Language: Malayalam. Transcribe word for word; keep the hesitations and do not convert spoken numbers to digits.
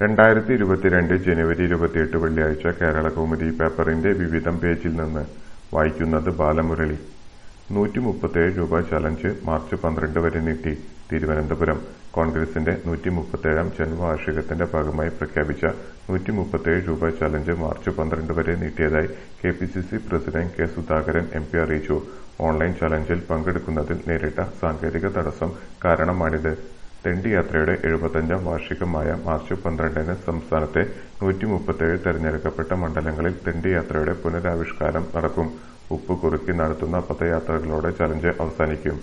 രണ്ടായിരത്തി ഇരുപത്തിരണ്ട് ജനുവരി ഇരുപത്തിയെട്ട് വെള്ളിയാഴ്ച കേരളകൗമുദി പേപ്പറിന്റെ വിവിധം പേജിൽ നിന്ന് വായിക്കുന്നത് ബാലമുരളി. നൂറ്റിമുപ്പത്തിയേഴ് രൂപ ചലഞ്ച് മാർച്ച് പന്ത്രണ്ട് വരെ നീട്ടി. തിരുവനന്തപുരം കോൺഗ്രസിന്റെ നൂറ്റിമുപ്പത്തിയേഴാം ജന്മവാർഷികത്തിന്റെ ഭാഗമായി പ്രഖ്യാപിച്ച നൂറ്റിമുപ്പത്തിയേഴ് രൂപ ചലഞ്ച് മാർച്ച് പന്ത്രണ്ട് വരെ നീട്ടിയതായി K P C C president K Sudhakaran M P അറിയിച്ചു. ഓൺലൈൻ ചലഞ്ചിൽ പങ്കെടുക്കുന്നതിൽ നേരിട്ട സാങ്കേതിക തടസ്സം കാരണമാണിത്. ദണ്ഡിയാത്രയുടെ എഴുപത്തഞ്ചാം വാർഷികമായ മാർച്ച് പന്ത്രണ്ടിന് സംസ്ഥാനത്തെ നൂറ്റിമുപ്പത്തിയേഴ് തെരഞ്ഞെടുക്കപ്പെട്ട മണ്ഡലങ്ങളിൽ ദണ്ഡിയാത്രയുടെ പുനരാവിഷ്കാരം നടക്കും. ഉപ്പ് കുറുക്കി നടത്തുന്ന പദയാത്രകളോടെ ചലഞ്ച് അവസാനിക്കും.